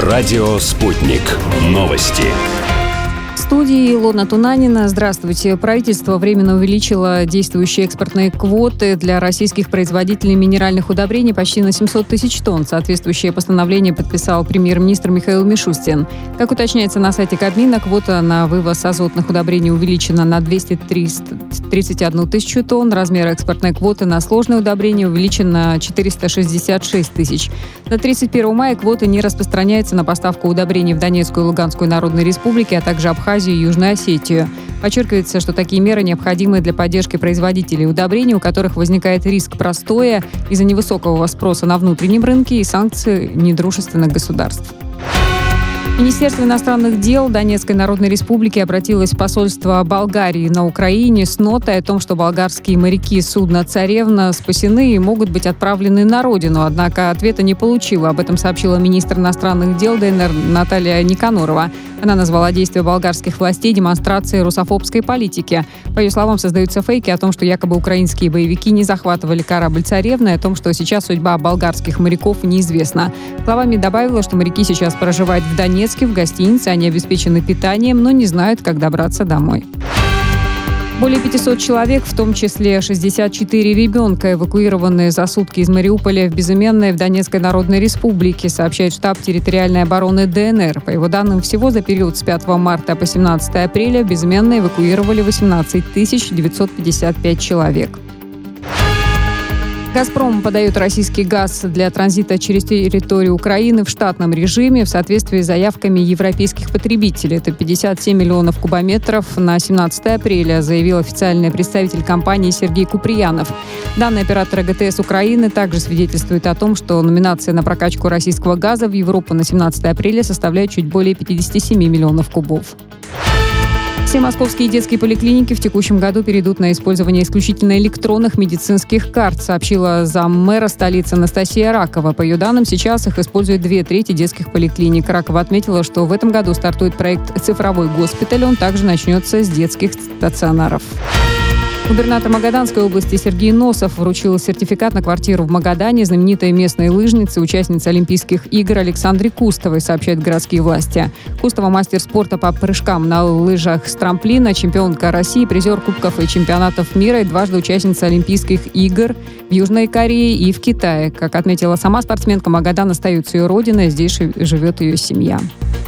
Радио «Спутник». Новости. В студии Илона Тунанина. Здравствуйте. Правительство временно увеличило действующие экспортные квоты для российских производителей минеральных удобрений почти на 700 тысяч тонн. Соответствующее постановление подписал премьер-министр Михаил Мишустин. Как уточняется на сайте Кабмина, квота на вывоз азотных удобрений увеличена на 231 тысячу тонн. Размер экспортной квоты на сложные удобрения увеличен на 466 тысяч. До 31 мая квоты не распространяются на поставку удобрений в Донецкую и Луганскую Народные Республики, а также Абхазию и Южную Осетию. Подчеркивается, что такие меры необходимы для поддержки производителей удобрений, у которых возникает риск простоя из-за невысокого спроса на внутреннем рынке и санкций недружественных государств. Министерство иностранных дел Донецкой Народной Республики обратилось в посольство Болгарии на Украине с нотой о том, что болгарские моряки судна «Царевна» спасены и могут быть отправлены на родину. Однако ответа не получила. Об этом сообщила министр иностранных дел ДНР Наталья Никанорова. Она назвала действия болгарских властей демонстрацией русофобской политики. По ее словам, создаются фейки о том, что якобы украинские боевики не захватывали корабль «Царевна», и о том, что сейчас судьба болгарских моряков неизвестна. Словами добавила, что моряки сейчас проживают в Донецке, в гостинице, они обеспечены питанием, но не знают, как добраться домой. Более 500 человек, в том числе 64 ребенка, эвакуированные за сутки из Мариуполя в Безыменное в Донецкой Народной Республике, сообщает штаб территориальной обороны ДНР. По его данным, всего за период с 5 марта по 17 апреля в Безыменное эвакуировали 18 955 человек. «Газпром» подает российский газ для транзита через территорию Украины в штатном режиме в соответствии с заявками европейских потребителей. Это 57 миллионов кубометров на 17 апреля, заявил официальный представитель компании Сергей Куприянов. Данные оператора ГТС Украины также свидетельствуют о том, что номинация на прокачку российского газа в Европу на 17 апреля составляет чуть более 57 миллионов кубов. Все московские детские поликлиники в текущем году перейдут на использование исключительно электронных медицинских карт, сообщила заммэра столицы Анастасия Ракова. По ее данным, сейчас их используют 2/3 детских поликлиник. Ракова отметила, что в этом году стартует проект «Цифровой госпиталь». Он также начнется с детских стационаров. Губернатор Магаданской области Сергей Носов вручил сертификат на квартиру в Магадане знаменитой местной лыжнице, участнице Олимпийских игр Александре Кустовой, сообщают городские власти. Кустова – мастер спорта по прыжкам на лыжах с трамплина, чемпионка России, призер кубков и чемпионатов мира и дважды участница Олимпийских игр в Южной Корее и в Китае. Как отметила сама спортсменка, Магадан остается ее родиной, здесь живет ее семья.